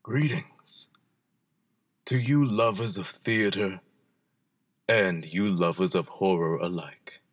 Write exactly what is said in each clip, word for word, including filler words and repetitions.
Greetings to you lovers of theater and you lovers of horror alike.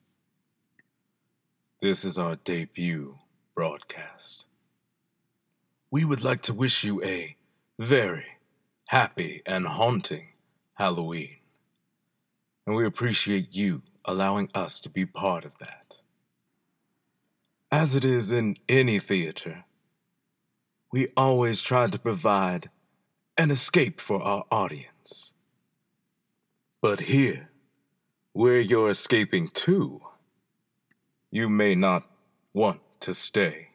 This is our debut broadcast. We would like to wish you a very happy and haunting Halloween, and we appreciate you allowing us to be part of that. As it is in any theater, we always try to provide an escape for our audience. But here, where you're escaping to, you may not want to stay.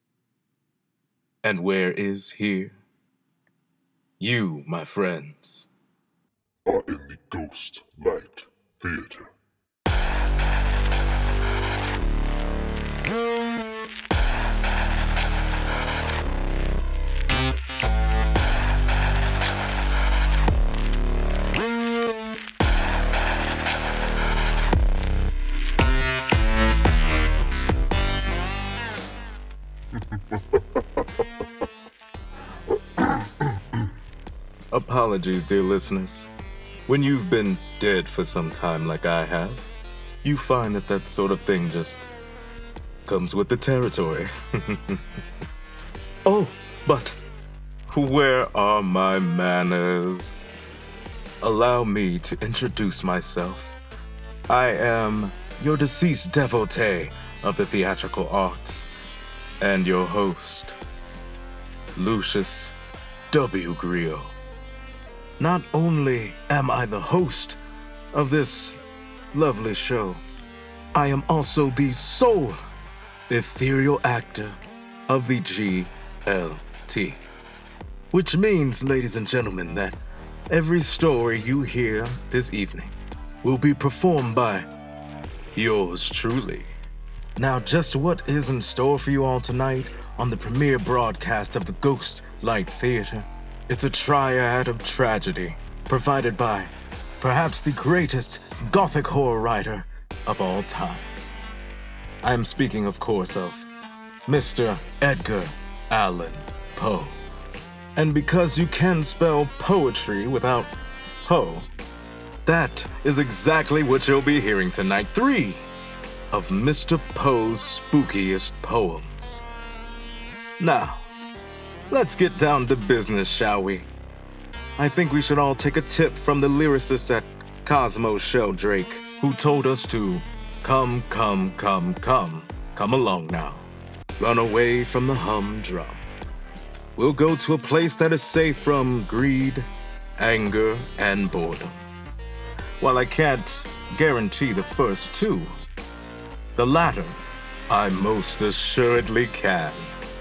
And where is here? You, my friends, are in the Ghost Light Theater. Apologies, dear listeners. When you've been dead for some time like I have, you find that that sort of thing just comes with the territory. Oh, but where are my manners? Allow me to introduce myself. I am your deceased devotee of the theatrical arts and your host, Lucius W. Griot. Not only am I the host of this lovely show, I am also the sole ethereal actor of the G L T. Which means, ladies and gentlemen, that every story you hear this evening will be performed by yours truly. Now, just what is in store for you all tonight on the premiere broadcast of the Ghost Light Theater? It's a triad of tragedy, provided by perhaps the greatest gothic horror writer of all time. I am speaking, of course, of Mister Edgar Allan Poe. And because you can spell poetry without Poe, that is exactly what you'll be hearing tonight. Three of Mister Poe's spookiest poems. Now, let's get down to business, shall we? I think we should all take a tip from the lyricist at Cosmo Sheldrake, who told us to come, come, come, come, come along now. Run away from the humdrum. We'll go to a place that is safe from greed, anger, and boredom. While I can't guarantee the first two, the latter I most assuredly can.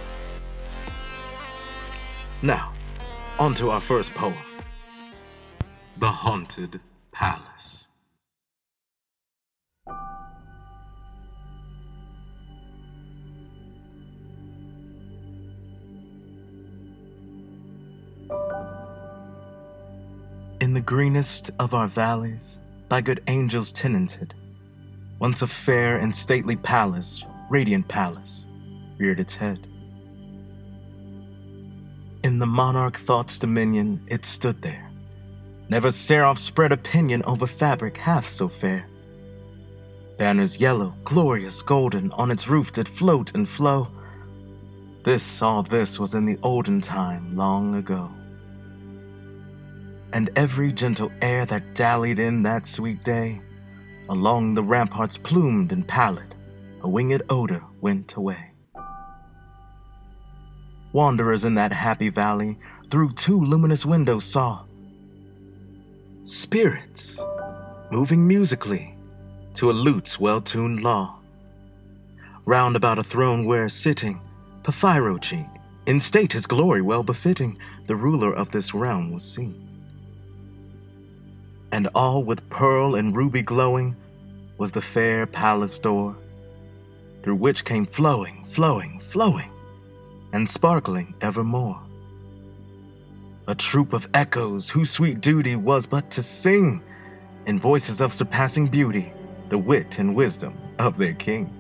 Now, on to our first poem, The Haunted Palace. In the greenest of our valleys, by good angels tenanted, once a fair and stately palace, radiant palace, reared its head. In the monarch thought's dominion it stood there. Never seraph spread opinion over fabric half so fair. Banners yellow, glorious, golden, on its roof did float and flow. This, all this was in the olden time, long ago. And every gentle air that dallied in that sweet day, along the ramparts plumed and pallid, a winged odor went away. Wanderers in that happy valley through two luminous windows saw spirits moving musically to a lute's well-tuned law. Round about a throne where sitting, Paphirochi, in state his glory well befitting, the ruler of this realm was seen. And all with pearl and ruby glowing was the fair palace door, through which came flowing, flowing, flowing, and sparkling evermore a troop of echoes whose sweet duty was but to sing, in voices of surpassing beauty, the wit and wisdom of their king.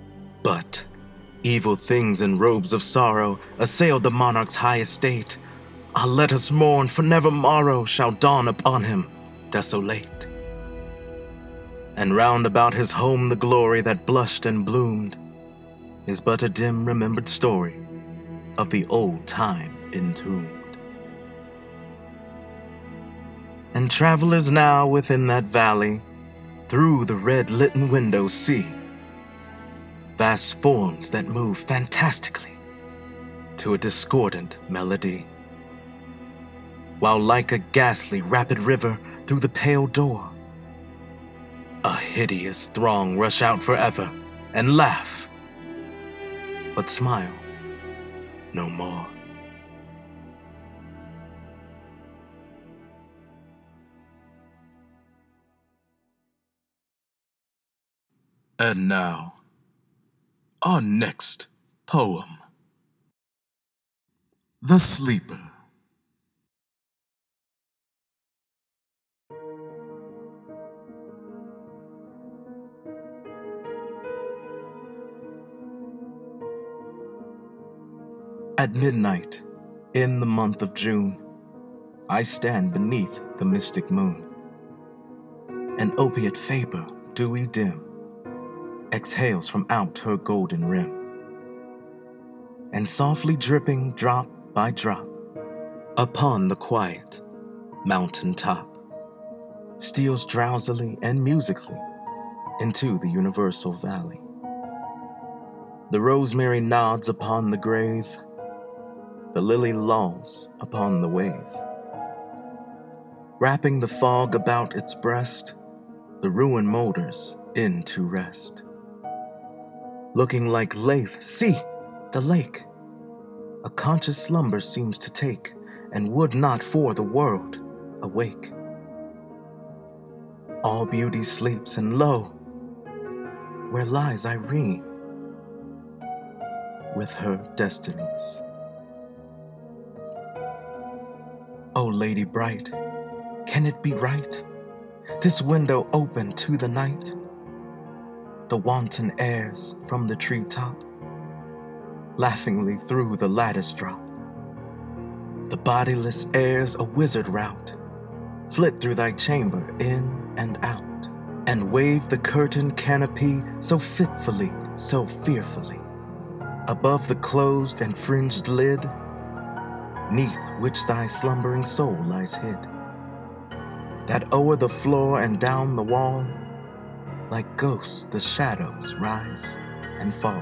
But evil things in robes of sorrow assailed the monarch's high estate, Ah, let us mourn, for never morrow shall dawn upon him desolate. And round about his home the glory that blushed and bloomed is but a dim remembered story of the old time entombed. And travelers now within that valley through the red-litten windows see vast forms that move fantastically to a discordant melody. While like a ghastly rapid river through the pale door, a hideous throng rush out forever and laugh, but smile no more. And now, our next poem. The Sleeper. At midnight, in the month of June, I stand beneath the mystic moon. An opiate vapor, dewy dim, exhales from out her golden rim. And softly dripping drop by drop upon the quiet mountain top, steals drowsily and musically into the universal valley. The rosemary nods upon the grave, the lily lolls upon the wave. Wrapping the fog about its breast, the ruin moulders into rest. Looking like Lethe, see, the lake, a conscious slumber seems to take, and would not for the world awake. All beauty sleeps, and lo, where lies Irene with her destinies. O lady bright, can it be right? This window open to the night? The wanton airs from the treetop laughingly through the lattice drop. The bodiless airs a wizard rout flit through thy chamber in and out, and wave the curtained canopy so fitfully, so fearfully, above the closed and fringed lid, neath which thy slumbering soul lies hid, that o'er the floor and down the wall, like ghosts the shadows rise and fall.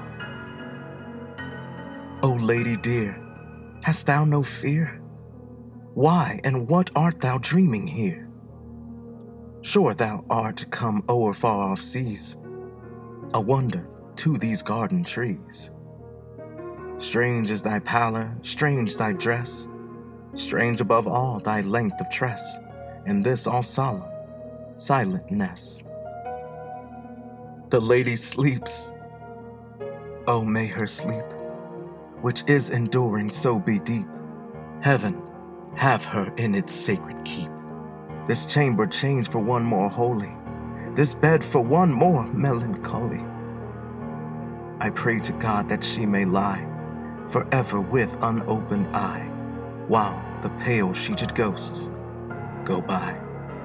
O lady dear, hast thou no fear? Why and what art thou dreaming here? Sure thou art come o'er far-off seas, a wonder to these garden trees. Strange is thy pallor, strange thy dress, strange above all thy length of tress, in this all solemn, silent nest. The lady sleeps, oh may her sleep, which is enduring so be deep, heaven have her in its sacred keep. This chamber change for one more holy, this bed for one more melancholy. I pray to God that she may lie forever with unopened eye, while the pale sheeted ghosts go by.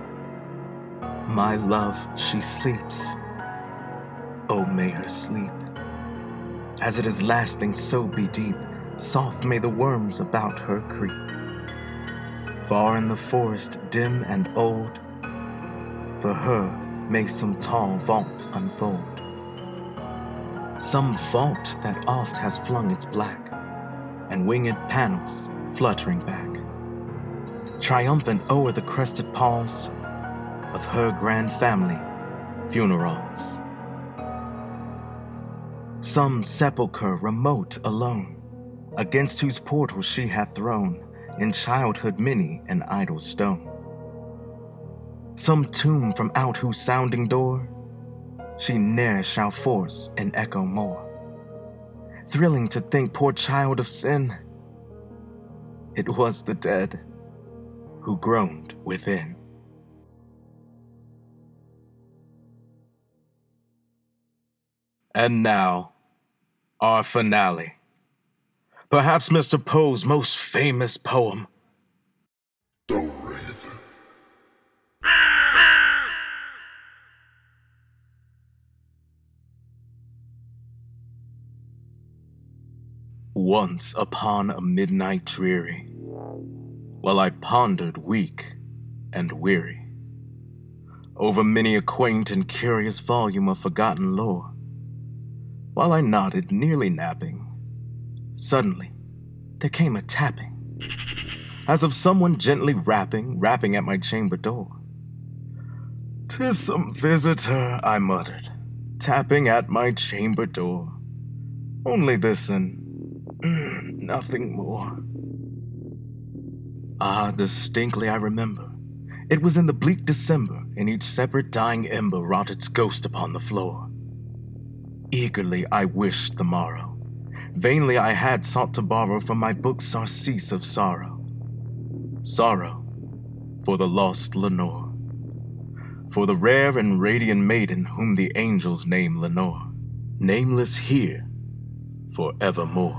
My love, she sleeps, oh may her sleep. As it is lasting, so be deep, soft may the worms about her creep. Far in the forest, dim and old, for her may some tall vault unfold. Some vault that oft has flung its black and winged panels fluttering back, triumphant o'er the crested palls of her grand family funerals. Some sepulchre remote alone, against whose portals she hath thrown in childhood many an idle stone. Some tomb from out whose sounding door she ne'er shall force an echo more. Thrilling to think, poor child of sin, it was the dead who groaned within. And now, our finale. Perhaps Mister Poe's most famous poem, Once upon a midnight dreary, while I pondered weak and weary over many a quaint and curious volume of forgotten lore, while I nodded, nearly napping, suddenly there came a tapping, as of someone gently rapping, rapping at my chamber door. "'Tis some visitor," I muttered, tapping at my chamber door. "Only this and mm, nothing more." Ah, distinctly I remember. It was in the bleak December, and each separate dying ember wrought its ghost upon the floor. Eagerly I wished the morrow. Vainly I had sought to borrow from my book surcease of sorrow. Sorrow for the lost Lenore, for the rare and radiant maiden whom the angels name Lenore, nameless here forevermore.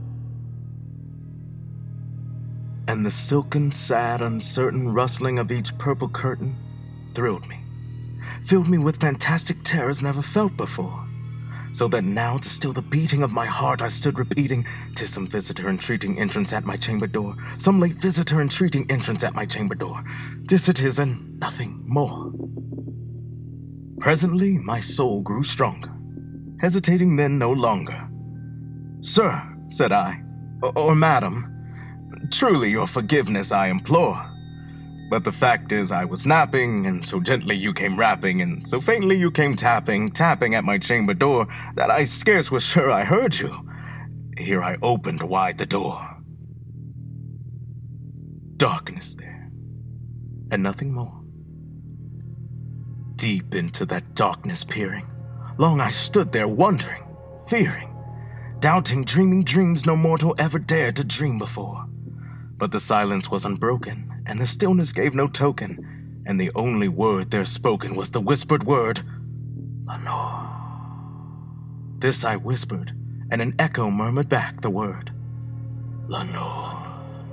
And the silken, sad, uncertain rustling of each purple curtain thrilled me, filled me with fantastic terrors never felt before, so that now to still the beating of my heart I stood repeating, "'Tis some visitor entreating entrance at my chamber door, some late visitor entreating entrance at my chamber door. This it is and nothing more." Presently my soul grew stronger, hesitating then no longer. "Sir," said I, or, or madam, "truly your forgiveness I implore. But the fact is I was napping, and so gently you came rapping, and so faintly you came tapping, tapping at my chamber door, that I scarce was sure I heard you. Here I opened wide the door. Darkness there, and nothing more. Deep into that darkness peering, long I stood there wondering, fearing, doubting, dreaming dreams no mortal ever dared to dream before. But the silence was unbroken, and the stillness gave no token, and the only word there spoken was the whispered word, "Lenore." This I whispered, and an echo murmured back the word, "Lenore."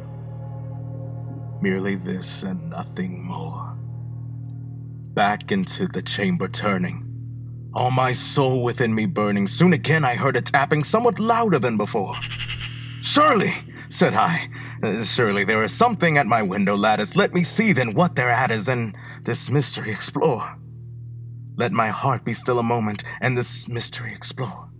Merely this and nothing more. Back into the chamber turning, all my soul within me burning, soon again I heard a tapping somewhat louder than before. "Surely," said I, "surely there is something at my window lattice. Let me see then what thereat is, and this mystery explore. Let my heart be still a moment, and this mystery explore.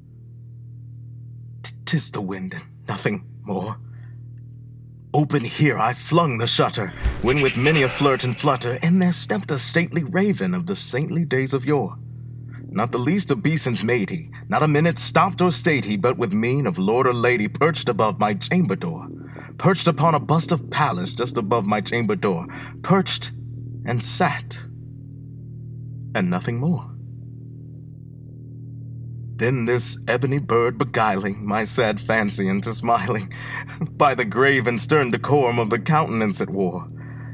'Tis the wind, and nothing more." Open here I flung the shutter, when with many a flirt and flutter, in there stepped a stately raven of the saintly days of yore. Not the least obeisance made he, not a minute stopped or stayed he, but with mien of lord or lady perched above my chamber door, perched upon a bust of Pallas just above my chamber door, perched and sat, and nothing more. Then this ebony bird beguiling my sad fancy into smiling, by the grave and stern decorum of the countenance it wore.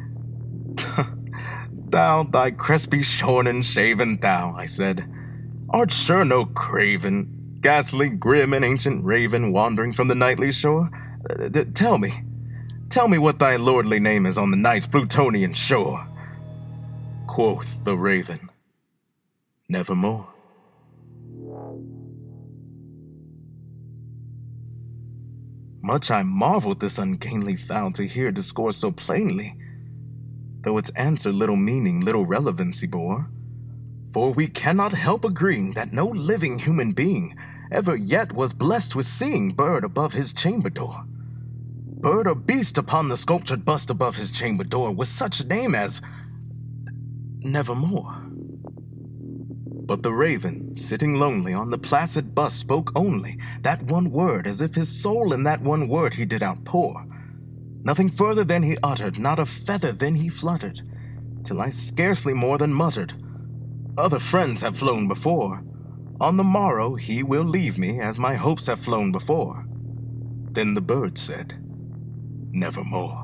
"Thou, thy crest be shorn and shaven, thou," I said, "art sure no craven, ghastly, grim, and ancient raven wandering from the nightly shore? Uh, d- tell me, tell me what thy lordly name is on the night's Plutonian shore." Quoth the raven, "Nevermore." Much I marveled this ungainly fowl to hear discourse so plainly, though its answer little meaning, little relevancy bore. For we cannot help agreeing that no living human being ever yet was blessed with seeing bird above his chamber door, bird or beast upon the sculptured bust above his chamber door, with such name as Nevermore. But the raven, sitting lonely on the placid bust, spoke only that one word, as if his soul in that one word he did outpour. Nothing further than he uttered, not a feather then he fluttered, till I scarcely more than muttered, "Other friends have flown before. On the morrow he will leave me, as my hopes have flown before." Then the bird said, "Nevermore."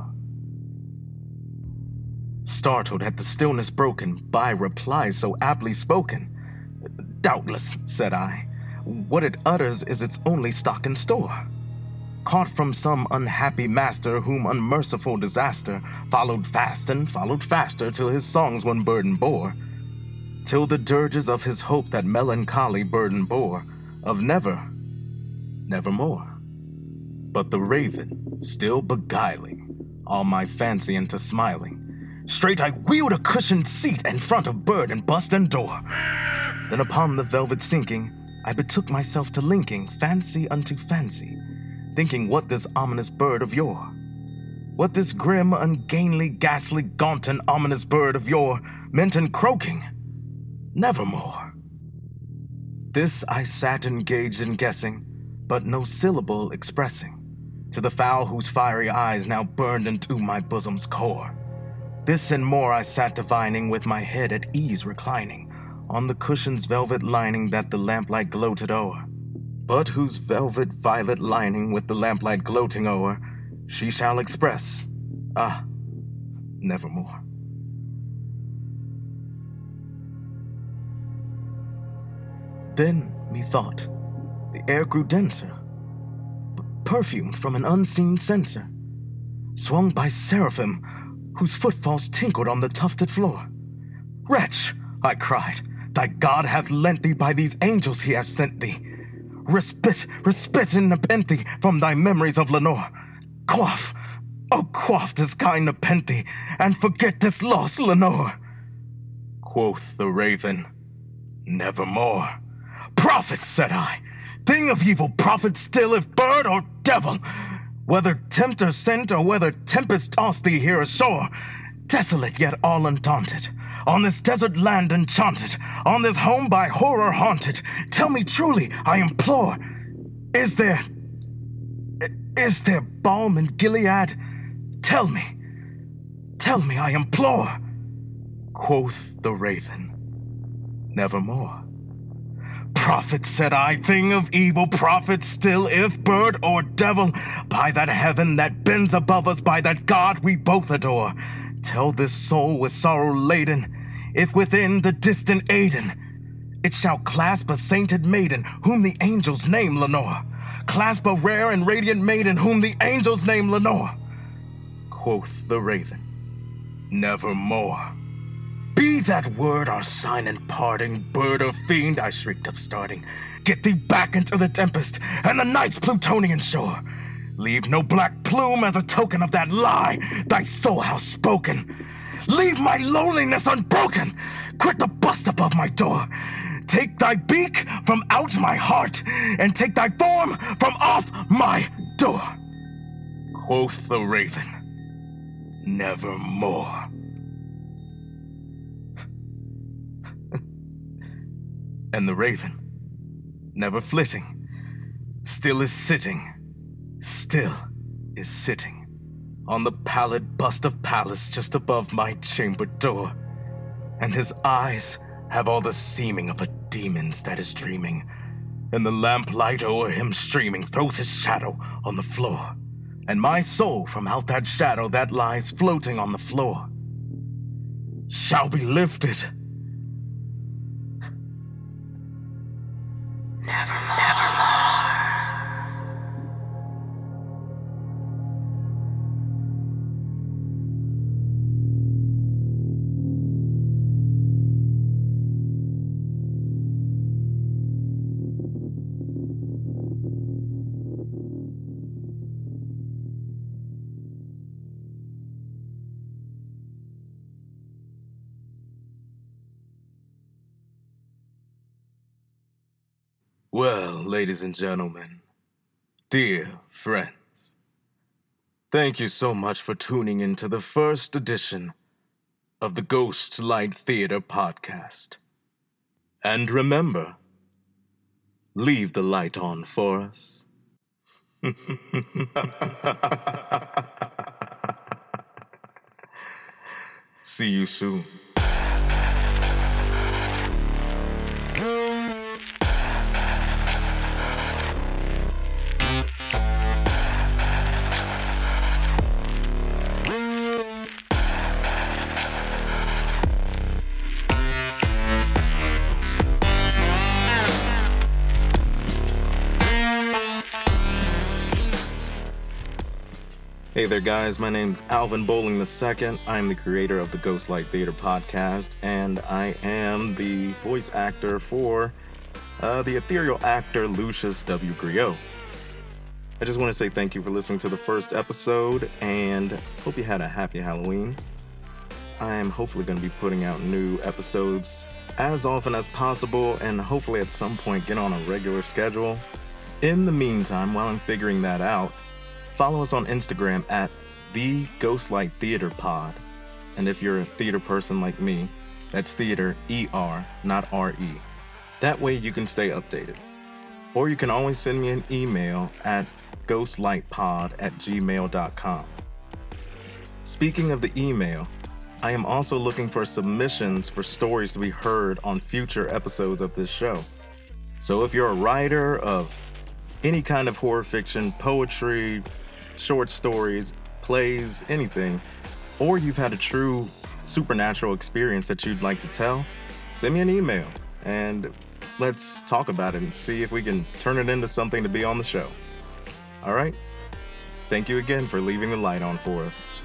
Startled at the stillness broken by replies so aptly spoken, "Doubtless," said I, "what it utters is its only stock and store, caught from some unhappy master whom unmerciful disaster followed fast and followed faster till his songs one burden bore, till the dirges of his hope that melancholy burden bore, of never, nevermore." But the raven, still beguiling all my fancy into smiling, straight I wheeled a cushioned seat in front of bird and bust and door. Then upon the velvet sinking, I betook myself to linking fancy unto fancy, thinking what this ominous bird of yore, what this grim, ungainly, ghastly, gaunt, and ominous bird of yore meant in croaking, nevermore. This I sat engaged in guessing, but no syllable expressing, to the fowl whose fiery eyes now burned into my bosom's core. This and more I sat divining, with my head at ease reclining on the cushion's velvet lining that the lamplight gloated o'er, but whose velvet violet lining with the lamplight gloating o'er she shall express, ah, nevermore. Then, methought, the air grew denser, perfumed from an unseen censer, swung by seraphim whose footfalls tinkled on the tufted floor. Wretch, I cried, thy God hath lent thee, by these angels he hath sent thee, respite, respite and nepenthe from thy memories of Lenore. Quaff, oh quaff this kind nepenthe, and forget this lost Lenore. Quoth the raven, nevermore. Prophet, said I, thing of evil, prophet still, if bird or devil, whether tempter sent or whether tempest tossed thee here ashore, desolate yet all undaunted, on this desert land enchanted, on this home by horror haunted, tell me truly, I implore, is there, is there balm in Gilead? Tell me, tell me, I implore. Quoth the raven, nevermore. Prophet, said I, thing of evil, prophet still, if bird or devil, by that heaven that bends above us, by that God we both adore, tell this soul with sorrow laden, if within the distant Aidenn it shall clasp a sainted maiden, whom the angels name Lenore, clasp a rare and radiant maiden, whom the angels name Lenore. Quoth the raven, nevermore. Be that word our sign in parting, bird or fiend, I shrieked upstarting. Get thee back into the tempest and the night's Plutonian shore. Leave no black plume as a token of that lie thy soul hath spoken. Leave my loneliness unbroken. Quit the bust above my door. Take thy beak from out my heart, and take thy form from off my door. Quoth the raven, nevermore. And the raven, never flitting, still is sitting, still is sitting, on the pallid bust of Pallas just above my chamber door, and his eyes have all the seeming of a demon's that is dreaming, and the lamplight o'er him streaming throws his shadow on the floor, and my soul from out that shadow that lies floating on the floor shall be lifted. Nevermore. Nevermore. Well, ladies and gentlemen, dear friends, thank you so much for tuning into the first edition of the Ghost Light Theater podcast. And remember, leave the light on for us. See you soon. Hey there guys, my name's Alvin Bowling the second. I'm the creator of the Ghost Light Theater podcast, and I am the voice actor for uh, the ethereal actor Lucius W. Griot. I just want to say thank you for listening to the first episode and hope you had a happy Halloween. I am hopefully going to be putting out new episodes as often as possible and hopefully at some point get on a regular schedule. In the meantime, while I'm figuring that out, follow us on Instagram at the Ghostlight Theater Pod. And if you're a theater person like me, that's theater E R, not R E. That way you can stay updated. Or you can always send me an email at ghostlightpod at gmail dot com. Speaking of the email, I am also looking for submissions for stories to be heard on future episodes of this show. So if you're a writer of any kind of horror fiction, poetry, short stories, plays, anything, or you've had a true supernatural experience that you'd like to tell, send me an email and let's talk about it and see if we can turn it into something to be on the show. All right? Thank you again for leaving the light on for us.